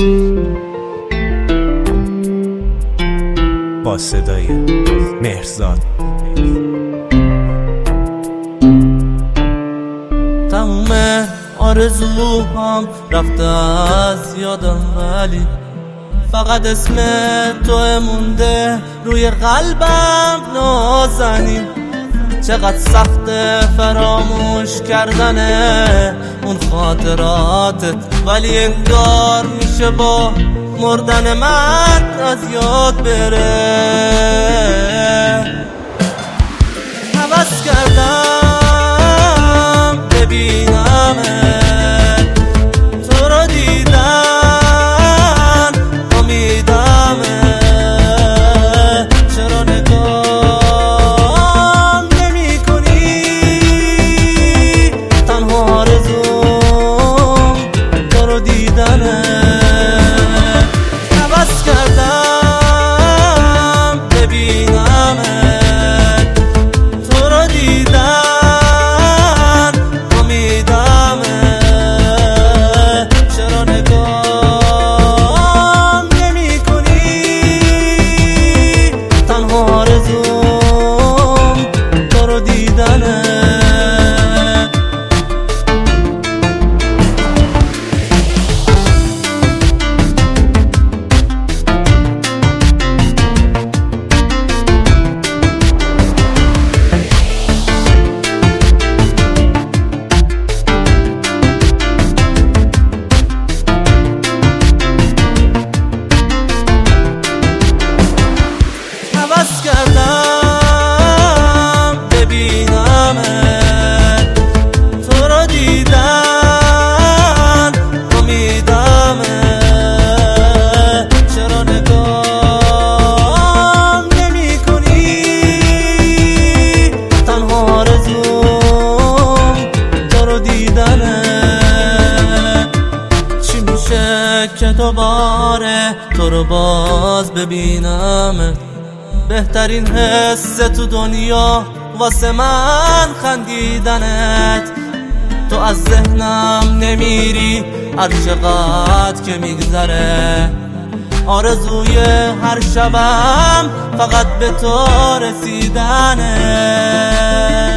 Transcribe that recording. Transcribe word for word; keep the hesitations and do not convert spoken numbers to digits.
با صدای مهرزاد. تموم آرزوهام رفته از یادم، ولی فقط اسم تو مونده روی قلبم نازنین. چقدر سخت فراموش کردن اون خاطراتت، ولی انگار میشه با مردن من از یاد بره. هوس کردم ببینمت، تو رو دیدن امیدمه. چرا نگام نمی کنی؟ تنها آرزوم تو رو دیدنه. هوس کردم ببینمت، تو رو دیدن امیدمه. چرا نگام نمی کنی؟ تنها آرزوم تو رو دیدنه. هوس کردم ببینمت، تو رو دیدن امیدمه. چرا نگام نمی کنی؟ تنها آرزوم تو رو دیدنه. چی میشه که دوباره تو رو باز ببینمت؟ بهترین حس تو دنیا واسه من خندیدنت. تو از ذهنم نمیری هر چقدر که میگذره. آرزوی هر شبم فقط به تو رسیدنه.